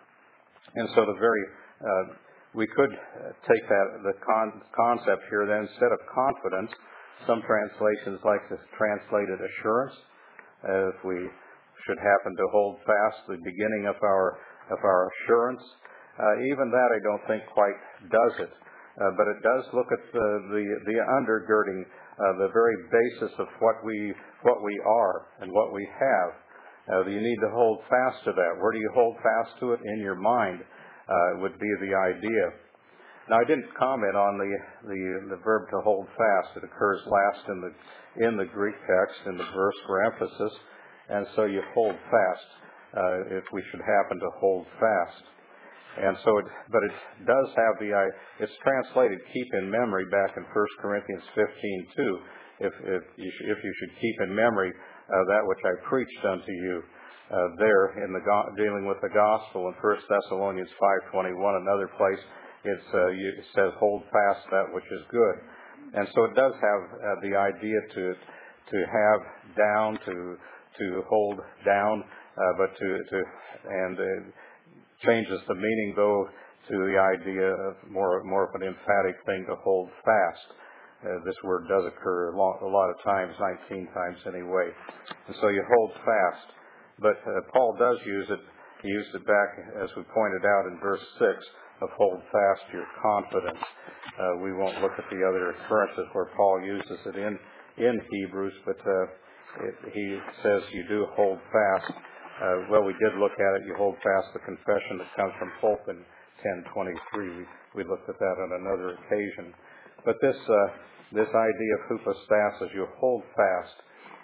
and so the very uh, we could take that the con- concept here then, instead of confidence. Some translations like to translate it assurance. Uh, if we should happen to hold fast the beginning of our of our assurance, uh, even that I don't think quite does it. Uh, but it does look at the the, the undergirding, uh, the very basis of what we what we are and what we have. Uh, you need to hold fast to that. Where do you hold fast to it? In your mind uh, would be the idea. Now, I didn't comment on the, the the verb to hold fast. It occurs last in the in the Greek text in the verse for emphasis, and so you hold fast uh, if we should happen to hold fast. And so, it, but it does have the it's translated keep in memory back in First Corinthians fifteen two. If if you sh- if you should keep in memory uh, that which I preached unto you uh, there in the go- dealing with the gospel in First Thessalonians five twenty-one, another place. It's, uh, you, it says, hold fast that which is good. And so it does have uh, the idea to to have down, to to hold down, uh, but to, to and uh, changes the meaning, though, to the idea of more, more of an emphatic thing to hold fast. Uh, this word does occur a lot, a lot of times, nineteen times anyway. And so you hold fast. But uh, Paul does use it. He used it back, as we pointed out in verse six, of hold fast your confidence. Uh, we won't look at the other occurrences where Paul uses it in, in Hebrews, but uh, it, he says you do hold fast. Uh, well, we did look at it. You hold fast the confession that comes from Pope in ten twenty-three. We, we looked at that on another occasion. But this uh, this idea of hypostasis, you hold fast.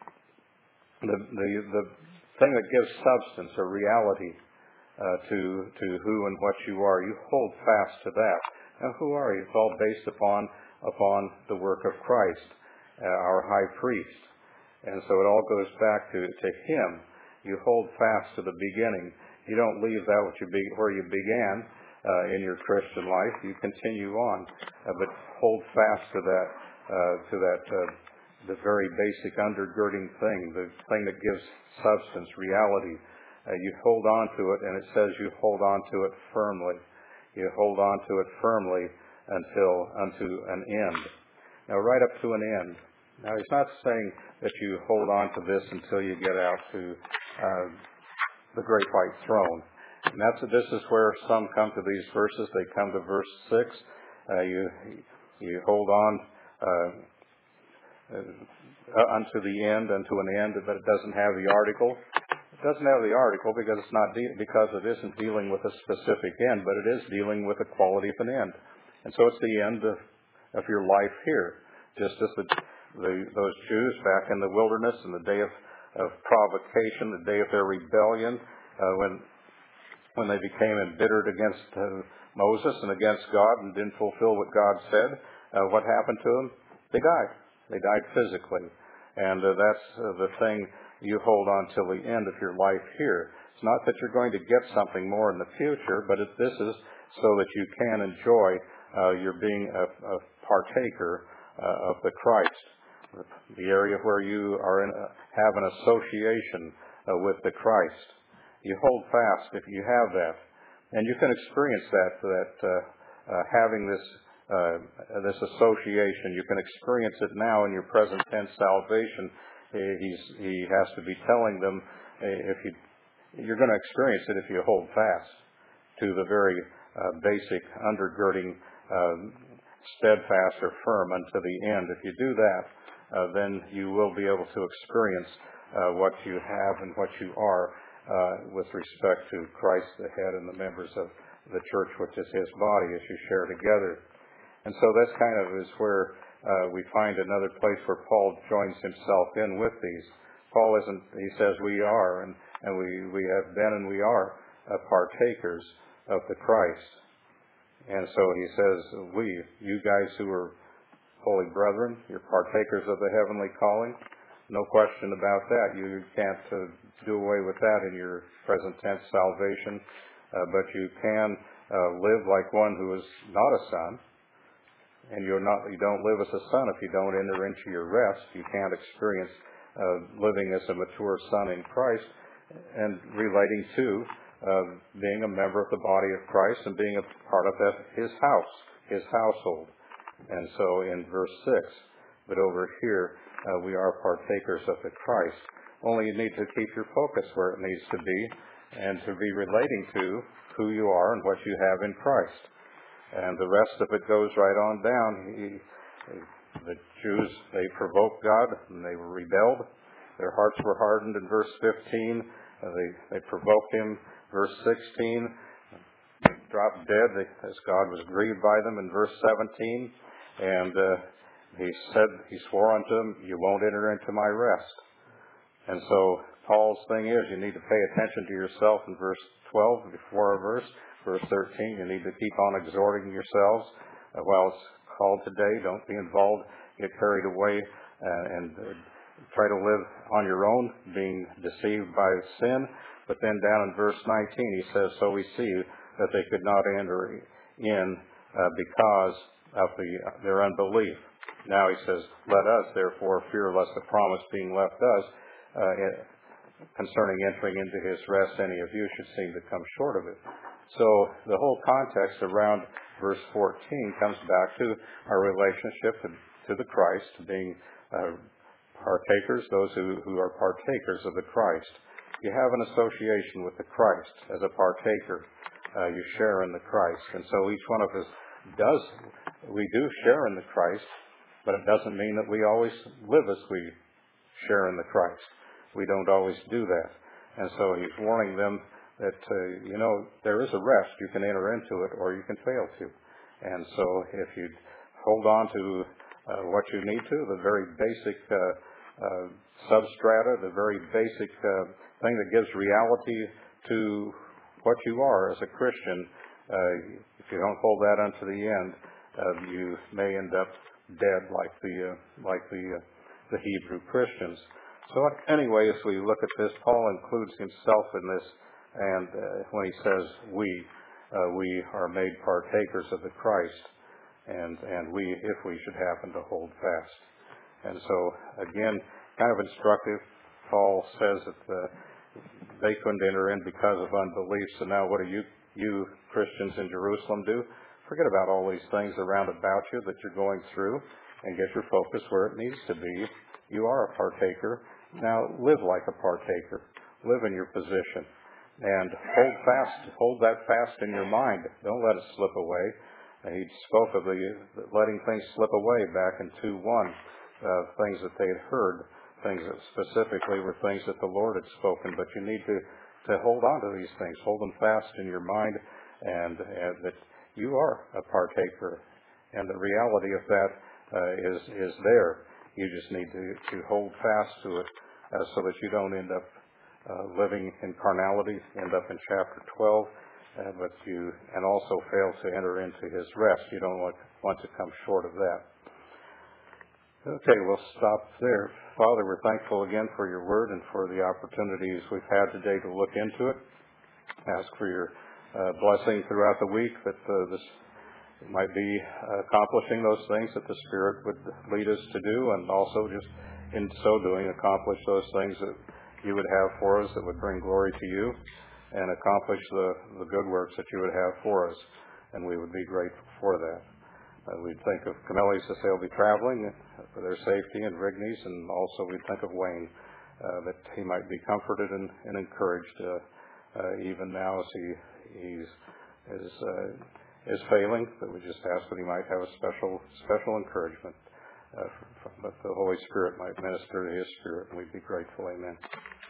The, the, the thing that gives substance or reality Uh, to to who and what you are, you hold fast to that. Now, who are you? It's all based upon, upon the work of Christ, uh, our high priest. And so it all goes back to, to him. You hold fast to the beginning. You don't leave that what you be, where you began uh, in your Christian life. You continue on, uh, but hold fast to that, uh, to that uh, the very basic undergirding thing, the thing that gives substance, reality. Uh, you hold on to it, and it says you hold on to it firmly. You hold on to it firmly until unto an end. Now, right up to an end. Now, he's not saying that you hold on to this until you get out to uh, the great white throne. And that's this is where some come to these verses. They come to verse six. Uh, you you hold on uh, uh, unto the end, unto an end, but it doesn't have the article. It doesn't have the article because it's not de- because it isn't dealing with a specific end, but it is dealing with the quality of an end. And so it's the end of, of your life here, just as the, the those Jews back in the wilderness in the day of, of provocation, the day of their rebellion, uh, when when they became embittered against uh, Moses and against God and didn't fulfill what God said, uh, what happened to them? They died. They died physically. And uh, that's uh, the thing you hold on till the end of your life here. It's not that you're going to get something more in the future, but it, this is so that you can enjoy uh, your being a, a partaker uh, of the Christ, the area where you are in a, have an association uh, with the Christ. You hold fast if you have that, and you can experience that. That uh, uh, having this uh, this association, you can experience it now in your present tense salvation. He's, he has to be telling them if you you're going to experience it if you hold fast to the very uh, basic undergirding, uh, steadfast or firm unto the end. If you do that, uh, then you will be able to experience uh, what you have and what you are uh, with respect to Christ, the head, and the members of the church, which is his body, as you share together. And so that's kind of is where uh, we find another place where Paul joins himself in with these. Paul isn't, he says we are, and, and we, we have been and we are uh, partakers of the Christ. And so he says, we, you guys who are holy brethren, you're partakers of the heavenly calling. No question about that. You can't uh, do away with that in your present tense salvation, uh, but you can uh, live like one who is not a son. And you're not, you don't live as a son if you don't enter into your rest. You can't experience uh, living as a mature son in Christ and relating to uh, being a member of the body of Christ and being a part of that, his house, his household. And so in verse six, but over here, uh, we are partakers of the Christ. Only you need to keep your focus where it needs to be and to be relating to who you are and what you have in Christ. And the rest of it goes right on down. He, the Jews, they provoked God and they rebelled. Their hearts were hardened in verse fifteen. Uh, they, they provoked him. Verse sixteen, dropped dead they, as God was grieved by them in verse seventeen. And uh, he said, he swore unto them, you won't enter into my rest. And so Paul's thing is you need to pay attention to yourself in verse twelve, before a verse. Verse thirteen, you need to keep on exhorting yourselves uh, while it's called today. Don't be involved, get carried away, uh, and uh, try to live on your own, being deceived by sin. But then down in verse nineteen, he says, so we see that they could not enter in uh, because of the, uh, their unbelief. Now he says, let us therefore fear lest the promise being left us uh, concerning entering into his rest, any of you should seem to come short of it. So the whole context around verse fourteen comes back to our relationship to, to the Christ, being uh, partakers, those who, who are partakers of the Christ. You have an association with the Christ as a partaker. Uh, you share in the Christ. And so each one of us does, we do share in the Christ, but it doesn't mean that we always live as we share in the Christ. We don't always do that. And so he's warning them that, uh, you know, there is a rest. You can enter into it or you can fail to. And so if you hold on to uh, what you need to, the very basic uh, uh, substrata, the very basic uh, thing that gives reality to what you are as a Christian, uh, if you don't hold that unto the end, uh, you may end up dead like the uh, like the uh, the Hebrew Christians. So anyway, as we look at this, Paul includes himself in this, and uh, when he says we, uh, we are made partakers of the Christ, and and we, if we should happen to hold fast. And so again, kind of instructive. Paul says that uh, they couldn't enter in because of unbelief. So now, what do you you Christians in Jerusalem do? Forget about all these things around about you that you're going through, and get your focus where it needs to be. You are a partaker. Now live like a partaker. Live in your position. And hold fast, hold that fast in your mind. Don't let it slip away. And he spoke of the letting things slip away back in two one, uh, things that they had heard, things that specifically were things that the Lord had spoken. But you need to, to hold on to these things. Hold them fast in your mind, and, and that you are a partaker. And the reality of that uh, is, is there. You just need to, to hold fast to it uh, so that you don't end up uh, living in carnality, end up in chapter twelve, uh, but you and also fail to enter into his rest. You don't want, want to come short of that. Okay, we'll stop there. Father, we're thankful again for your word and for the opportunities we've had today to look into it. Ask for your uh, blessing throughout the week, that uh, this might be accomplishing those things that the Spirit would lead us to do, and also just in so doing accomplish those things that you would have for us that would bring glory to you, and accomplish the, the good works that you would have for us, and we would be grateful for that. Uh, we'd think of Camelli's as they'll be traveling for their safety, and Rigne's, and also we'd think of Wayne, uh, that he might be comforted and, and encouraged uh, uh, even now as he he's is uh, is failing, that we just ask that he might have a special special encouragement, uh, that the Holy Spirit might minister to his spirit, and we'd be grateful. Amen.